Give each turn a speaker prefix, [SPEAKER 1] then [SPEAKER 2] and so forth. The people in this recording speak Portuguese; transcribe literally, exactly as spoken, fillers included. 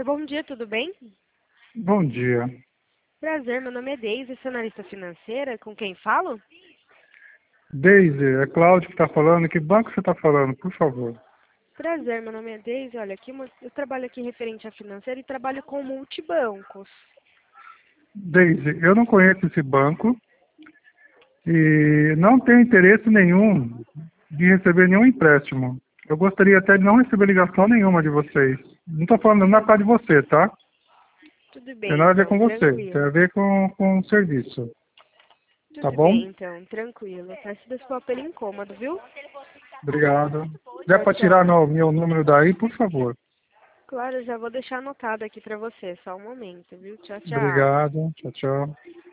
[SPEAKER 1] bom dia, tudo bem?
[SPEAKER 2] Bom dia.
[SPEAKER 1] Prazer, meu nome é Deise, sou analista financeira. Com quem falo?
[SPEAKER 2] Deise, é Cláudio que está falando. Que banco você está falando, por favor?
[SPEAKER 1] Prazer, meu nome é Deise. Olha, aqui uma- eu trabalho aqui referente à financeira e trabalho com multibancos.
[SPEAKER 2] Deise, eu não conheço esse banco e não tenho interesse nenhum de receber nenhum empréstimo. Eu gostaria até de não receber ligação nenhuma de vocês. Não estou falando nada por causa de você, tá?
[SPEAKER 1] Tudo
[SPEAKER 2] Tem
[SPEAKER 1] bem,
[SPEAKER 2] nada a ver
[SPEAKER 1] então,
[SPEAKER 2] com você. Tem a
[SPEAKER 1] tranquilo.
[SPEAKER 2] ver com, com o serviço. Tá
[SPEAKER 1] Tudo
[SPEAKER 2] bom?
[SPEAKER 1] bem, então, tranquilo. Peço desculpa pelo incômodo, viu?
[SPEAKER 2] Obrigado. Dá
[SPEAKER 1] Tchau,
[SPEAKER 2] para tirar
[SPEAKER 1] tchau.
[SPEAKER 2] no, meu número daí, por favor.
[SPEAKER 1] Claro, já vou deixar anotado aqui pra você, só um momento, viu? Tchau, tchau.
[SPEAKER 2] Obrigado. Tchau, tchau.